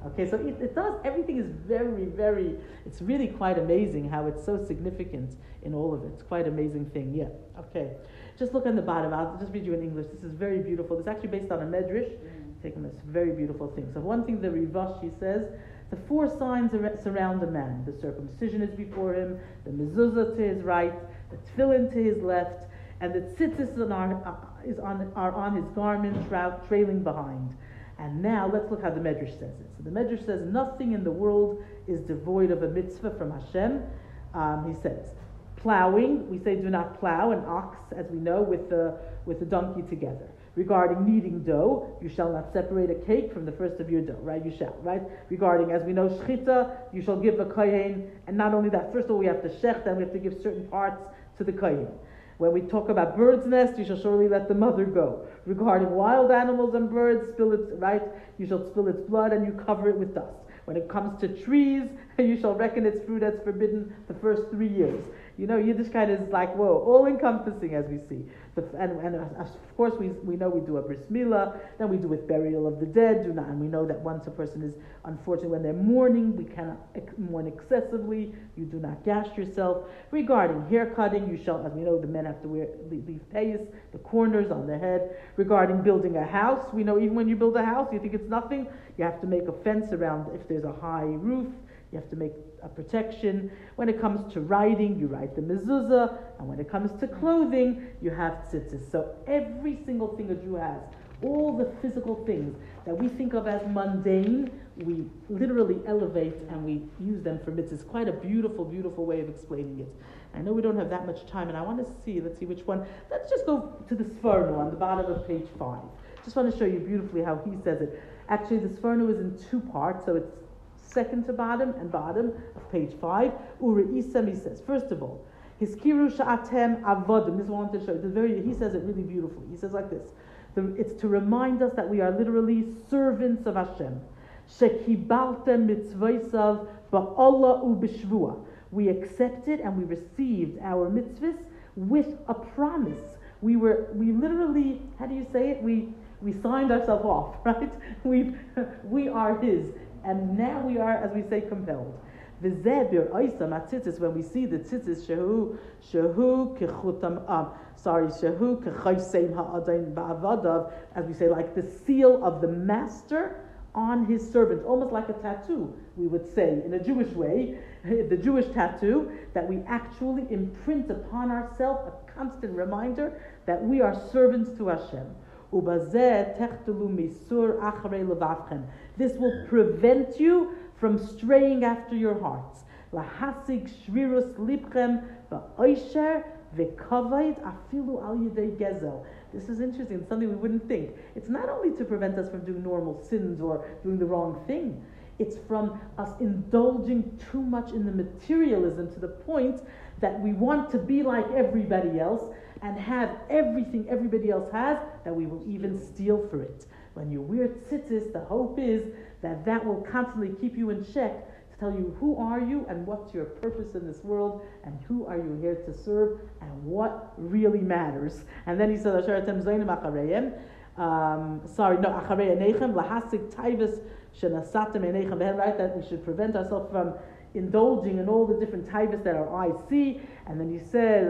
Okay, so it does, everything is very, very, it's really quite amazing how it's so significant in all of it. It's quite an amazing thing, yeah. Okay, just look on the bottom. I'll just read you in English. This is very beautiful. This is actually based on a medrash. Taking this very beautiful thing. So one thing the Rivash, he says, the 4 signs surround a man. The circumcision is before him, the mezuzah to his right, the tefillin to his left, and the tzitzis are on his garment, trailing behind. And now let's look how the Medrash says it. So the Medrash says nothing in the world is devoid of a mitzvah from Hashem. He says plowing. We say do not plow an ox, as we know, with the donkey together. Regarding kneading dough, you shall not separate a cake from the first of your dough, right? You shall, right? Regarding, as we know, shchita, you shall give a kohen, and not only that, first of all, we have to shech, then we have to give certain parts to the kohen. When we talk about bird's nest, you shall surely let the mother go. Regarding wild animals and birds, you shall spill its blood and you cover it with dust. When it comes to trees, you shall reckon its fruit as forbidden the first 3 years. You know, Yiddishkeit is like, whoa, all-encompassing, as we see. And of course, we know we do a bris milah, then we do with burial of the dead, and we know that once a person is, unfortunately, when they're mourning, we cannot mourn excessively, you do not gash yourself. Regarding hair cutting, you shall, as we know, the men have to leave payas, the corners on the head. Regarding building a house, we know even when you build a house, you think it's nothing, you have to make a fence around if there's a high roof. You have to make a protection. When it comes to writing, you write the mezuzah. And when it comes to clothing, you have tzitzis. So every single thing a Jew has, all the physical things that we think of as mundane, we literally elevate and we use them for mitzvahs. Quite a beautiful, beautiful way of explaining it. I know we don't have that much time, and I want to see, let's see which one. Let's just go to the Sforno on the bottom of page 5. Just want to show you beautifully how he says it. Actually, the Sforno is in 2 parts, so it's second to bottom and bottom of page 5. Ureisem, he says, first of all, Hiskiru sha'atem avodim. This is what I want to show you. He says it really beautifully. He says like this. It's to remind us that we are literally servants of Hashem. Shekibaltem mitzvaysav ba'Allah u'bishvua. We accepted and we received our mitzvahs with a promise. We literally, how do you say it? We signed ourselves off, right? We are His. And now we are, as we say, compelled. When we see the tzitzis, as we say, like the seal of the master on his servant, almost like a tattoo, we would say, in a Jewish way, the Jewish tattoo, that we actually imprint upon ourselves a constant reminder that we are servants to Hashem. This will prevent you from straying after your hearts. This is interesting. It's something we wouldn't think. It's not only to prevent us from doing normal sins or doing the wrong thing. It's from us indulging too much in the materialism to the point that we want to be like everybody else and have everything everybody else has, that we will even steal for it. When you wear tzitzis, the hope is that will constantly keep you in check to tell you who are you and what's your purpose in this world and who are you here to serve and what really matters. And then he said, acharei enechem lahasig taivas shenasatem enechem, right? That we should prevent ourselves from indulging in all the different taivas that our eyes see. And then he said,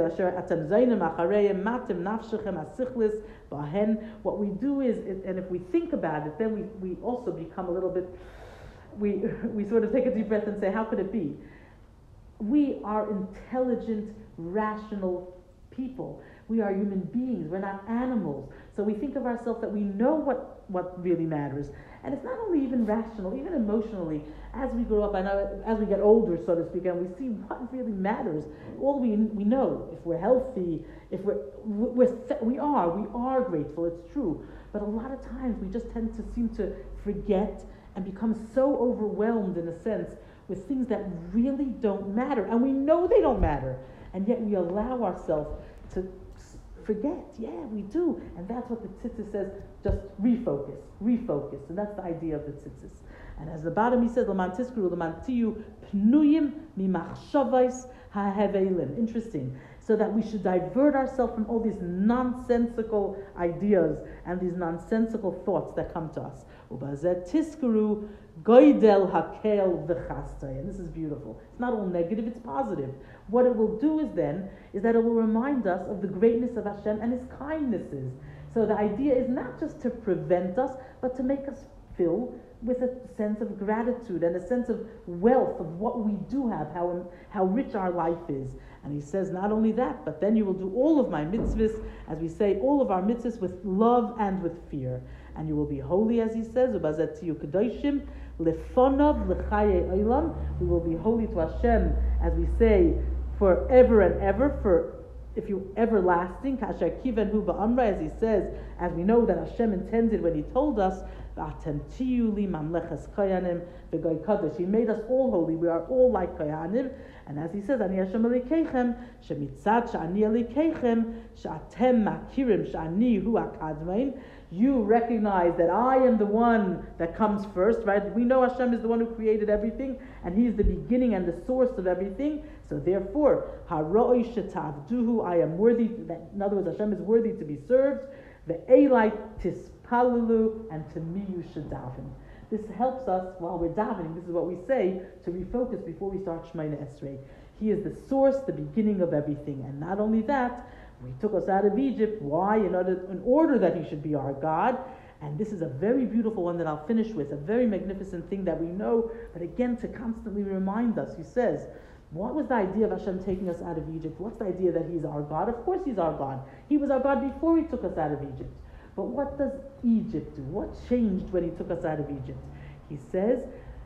what we do is, and if we think about it, then we also become a little bit, we sort of take a deep breath and say, how could it be? We are intelligent, rational people. We are human beings. We're not animals. So we think of ourselves that we know what really matters. And it's not only even rational, even emotionally. As we grow up, I know, as we get older, so to speak, and we see what really matters. All we know, if we're healthy, if we are grateful. It's true. But a lot of times we just tend to seem to forget and become so overwhelmed, in a sense, with things that really don't matter. And we know they don't matter. And yet we allow ourselves to forget. Yeah, we do. And that's what the tzitzis says, just refocus. And that's the idea of the tzitzis. And as the bottom he says, L'man tiskuru, l'man tiyu pnuyim mimachshavais ha'hevelim. Interesting. So that we should divert ourselves from all these nonsensical ideas and these nonsensical thoughts that come to us. Ubazet tiskuru Goydel hakel v'chastay. And this is beautiful. It's not all negative, it's positive. What it will do is that it will remind us of the greatness of Hashem and His kindnesses. So the idea is not just to prevent us, but to make us fill with a sense of gratitude and a sense of wealth of what we do have, how rich our life is. And he says not only that, but then you will do all of my mitzvahs, as we say, all of our mitzvahs with love and with fear. And you will be holy, as he says, Ubazetiyu kadoshim lefonav lechaye olam. We will be holy to Hashem, as we say, forever and ever, for if you everlasting, kasher kivenhu ba'amra, as he says, as we know that Hashem intended when He told us, "V'atem tiyu li mamleches koyanim v'goy kadosh." He made us all holy. We are all like koyanim, and as He says, "Ani Hashem elokeichem shemitzad she'ani elokeichem she'atem makirim she'ani hu hakadmein." You recognize that I am the one that comes first, right? We know Hashem is the one who created everything, and He is the beginning and the source of everything. So therefore, haroi shetavduhu, I am worthy. In other words, Hashem is worthy to be served. Ve'elai tispalulu, and to me you should daven. This helps us while we're davening. This is what we say to refocus before we start Shemona Esrei. He is the source, the beginning of everything, and not only that. He took us out of Egypt. Why? In order that He should be our God. And this is a very beautiful one that I'll finish with, a very magnificent thing that we know, but again, to constantly remind us. He says, what was the idea of Hashem taking us out of Egypt? What's the idea that He's our God? Of course He's our God. He was our God before He took us out of Egypt. But what does Egypt do? What changed when He took us out of Egypt? He says,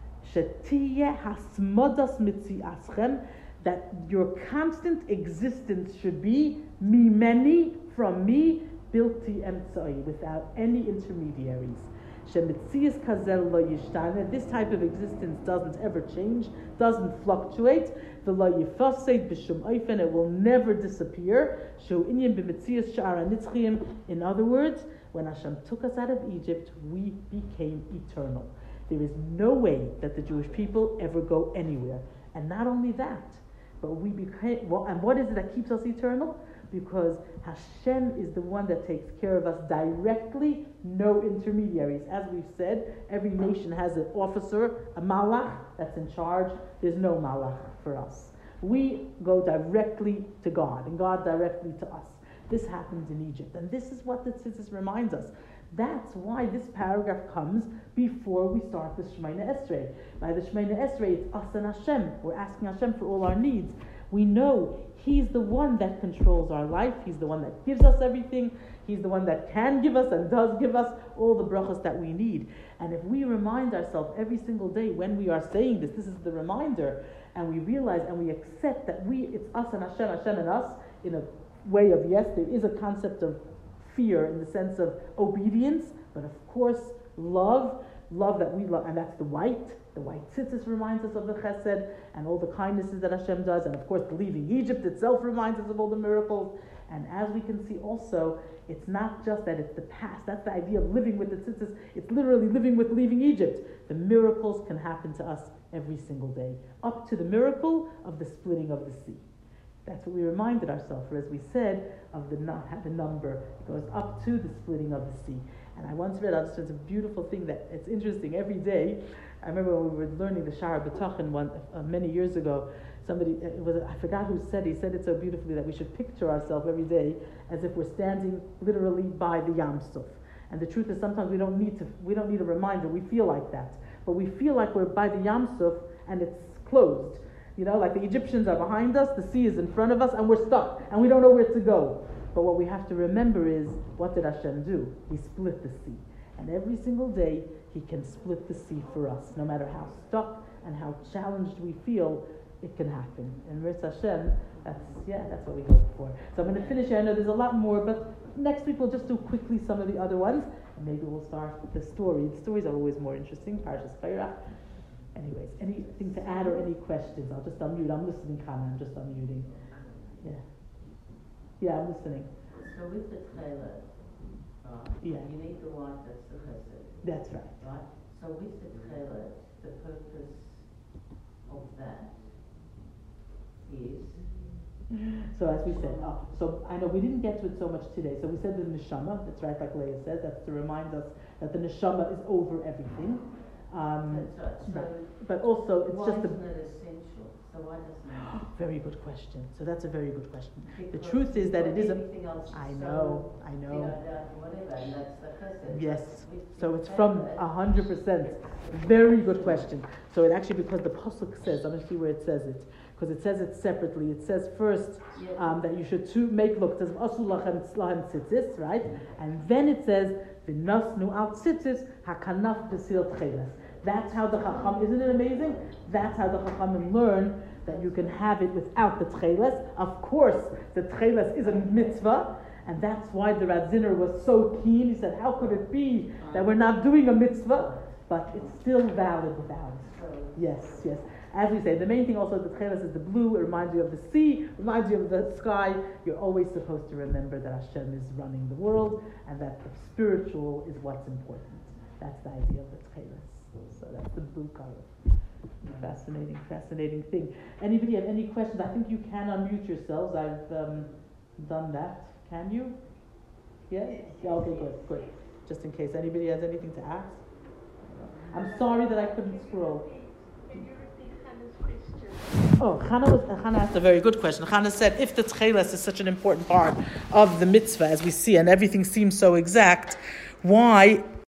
Shetiyeh hasmodas mitziaschem, that your constant existence should be mimeni, from me, bilti emtsai, without any intermediaries. Shemitzias kazel lo yishtane, this type of existence doesn't ever change, doesn't fluctuate. V'lo yifased b'shum oifen, it will never disappear. Shu inyan b'mitzias sha'ara nitzchiyim. In other words, when Hashem took us out of Egypt, we became eternal. There is no way that the Jewish people ever go anywhere. And not only that, but we became, well, and what is it that keeps us eternal? Because Hashem is the one that takes care of us directly, no intermediaries. As we've said, every nation has an officer, a malach, that's in charge. There's no malach for us. We go directly to God, and God directly to us. This happens in Egypt. And this is what the Tzitzis reminds us. That's why this paragraph comes before we start the Shemona Esrei. By the Shemona Esrei, it's us and Hashem. We're asking Hashem for all our needs. We know He's the one that controls our life. He's the one that gives us everything. He's the one that can give us and does give us all the brachas that we need. And if we remind ourselves every single day when we are saying this is the reminder, and we realize and we accept that it's us and Hashem, Hashem and us, in a way of, yes, there is a concept of fear in the sense of obedience, but of course love that we love, and that's the white tzitzis reminds us of the chesed and all the kindnesses that Hashem does, and of course leaving Egypt itself reminds us of all the miracles. And as we can see also, it's not just that it's the past, that's the idea of living with the tzitzis, it's literally living with leaving Egypt. The miracles can happen to us every single day, up to the miracle of the splitting of the sea. That's what we reminded ourselves, for as we said, of the number. It goes up to the splitting of the sea. And I once read, it's a beautiful thing that it's interesting every day. I remember when we were learning the Shara B'tachin many years ago, I forgot who said, he said it so beautifully that we should picture ourselves every day as if we're standing literally by the Yam Suf. And the truth is sometimes we don't need a reminder, we feel like that. But we feel like we're by the Yam Suf and it's closed. You know, like the Egyptians are behind us, the sea is in front of us, and we're stuck, and we don't know where to go. But what we have to remember is, what did Hashem do? He split the sea. And every single day, He can split the sea for us. No matter how stuck and how challenged we feel, it can happen. And Mirz Hashem, that's what we hope for. So I'm going to finish here. I know there's a lot more, but next week we'll just do quickly some of the other ones, and maybe we'll start with the story. The stories are always more interesting. Parshas Chairach. Anyways, anything to add or any questions? I'll just unmute. I'm listening, Kana. I'm just unmuting. Yeah, I'm listening. So with the trailer, you need the wife that's the chesed. That's right. Right? So with the trailer, the purpose of that is? So as we said, so I know we didn't get to it so much today. So we said the neshama, that's right, like Leah said, that's to remind us that the neshama is over everything. That's right. So But also, it's why just isn't it essential? So why doesn't it? very good question. So that's a very good question. The Because truth is that it is a. everything else is I so, know. whatever, and that's the chesed. Yes. With So it's the from chesed, 100%. Very good question. So it actually, because the pasuk says, I'm going to see where it says it, because it says it separately. It says first that you should make look. It says asu lachem tzlahem tzitzis, right? And then it says v'nasnu al tzitzis hakanaf b'sil tcheles. That's how the Chacham, isn't it amazing? That's how the Chachamim learn that you can have it without the tcheles. Of course, the tcheles is a mitzvah, and that's why the Radziner was so keen. He said, how could it be that we're not doing a mitzvah, but it's still valid without? Yes. As we say, the main thing also, the tcheles is the blue. It reminds you of the sea, reminds you of the sky. You're always supposed to remember that Hashem is running the world, and that the spiritual is what's important. That's the idea of the tcheles. So that's the blue color. Fascinating thing. Anybody have any questions? I think you can unmute yourselves. I've done that. Can you? Yeah? Yeah, okay, good. Just in case anybody has anything to ask. I'm sorry that I couldn't scroll. Can you repeat Hannah's question? Hannah asked a very good question. Hannah said, if the tcheles is such an important part of the mitzvah, as we see, and everything seems so exact, why